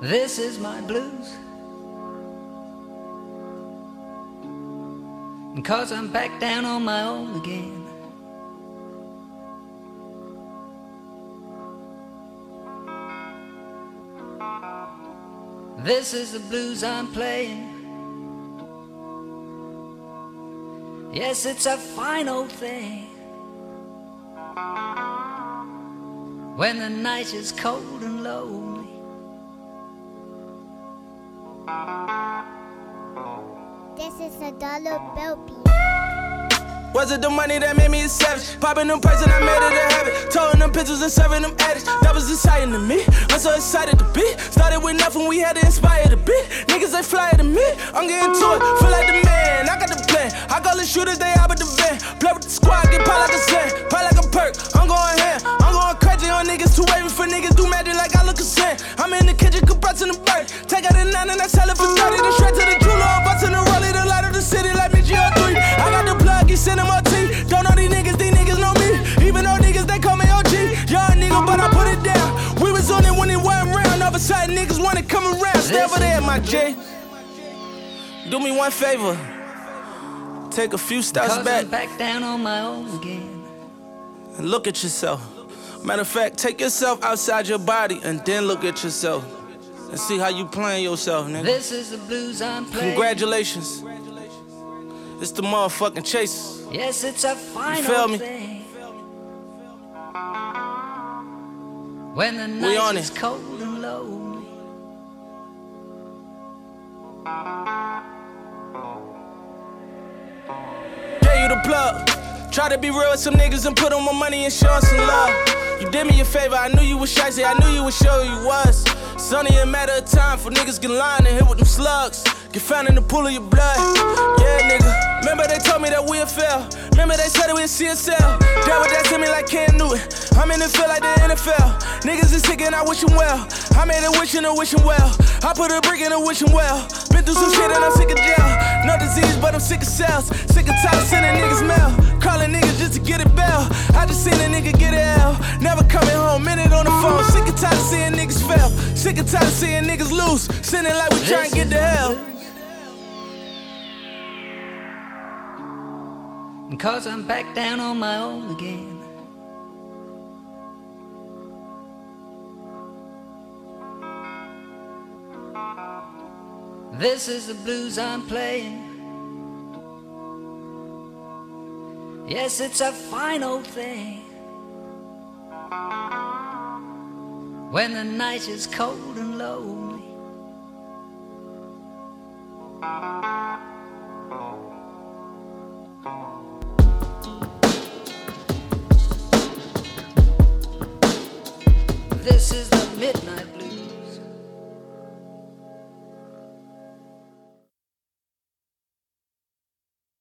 This is my blues, 'cause I'm back down on my own again. This is the blues I'm playing. Yes, it's a fine old thing when the night is cold and lonely. This is a dollar bill beat. Was it the money that made me a savage? Popping them perks and I made it a habit. Towing them pictures and serving them addicts. That was exciting to me. I'm so excited to be. Started with nothing, we had to inspire the beat. Niggas, they fly to me. I'm getting to it, feel like the man. I got the plan. I call the shooters, they out with the van. Play with the squad, get pop like a sand. Pop like a perk, I'm going ham. I'm going crazy on niggas. Too wavy for niggas, do magic like I look a sand. I'm in the kitchen, compressing the bird. Take out the 9 and I sell it for 30. The straight to the jeweler, busting the rollie. The light of the city like me, GR3. I got the plug, he sending my tea. Don't know these niggas know me. Even though niggas, they call me OG. Young nigga, but I put it down. We was on it when it wasn't around. All of a sudden, niggas wanna come around. Stay over there, my J. Do me one favor. Take a few steps back. I'm back down on my own again. And look at yourself. Matter of fact, take yourself outside your body and then look at yourself. And see how you playing yourself, nigga. This is the blues I'm playing. Congratulations. It's the motherfucking Chasers. Yes, it's a fine old thing when the night is cold and lonely. Gave you the plug. Try to be real with some niggas and put on my money and show us some love. You did me a favor, I knew you was shicey, I knew you would show you was. It's only a matter of time for niggas get lying and hit with them slugs. Get found in the pool of your blood. Yeah, nigga. Remember they told me that we'll fail. Remember they said it with CSL. That was that to me like Cam Newton. I'm in the field like the NFL. Niggas is sick and I wish them well. I made a wish and a wishing well. I put a brick in a wishing well. Been through some shit and I'm sick of jail. No disease, but I'm sick of cells. Sick of tired of sending niggas mail. Calling niggas just to get a bell. I just seen a nigga get a L. Never coming home, minute on the phone. Sick of tired of seeing niggas fail. Sick of tired of seeing niggas lose. Sending like we trying to get to hell. 'Cause I'm back down on my own again. This is the blues I'm playing. Yes, it's a fine old thing when the night is cold and lonely. This is